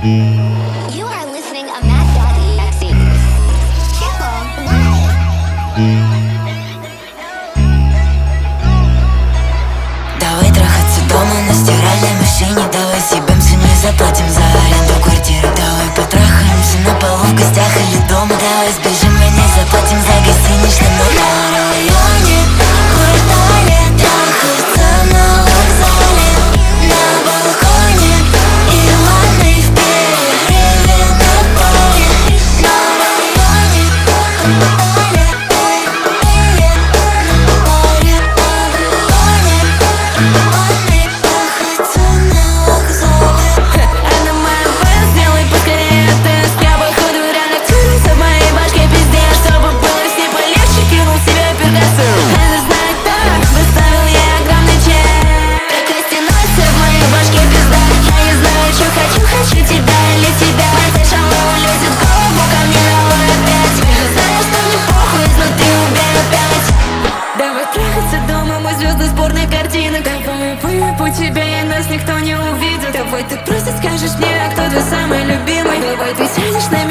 You are listening to Matt.exe. Давай трахаться дома на стиральной машине. Давай съебемся, не заплатим за аренду квартиры. Давай потрахаемся на полу в гостях или дома. Давай сбежим и не заплатим за гостиничный номер. На районе, квартале, трахаться на вокзале, на балконе и ванной в перерыве на паре. На районе, квартале, тебя и нас никто не увидит. Давай ты просто скажешь мне, кто твой самый любимый. Давай ты сядешь на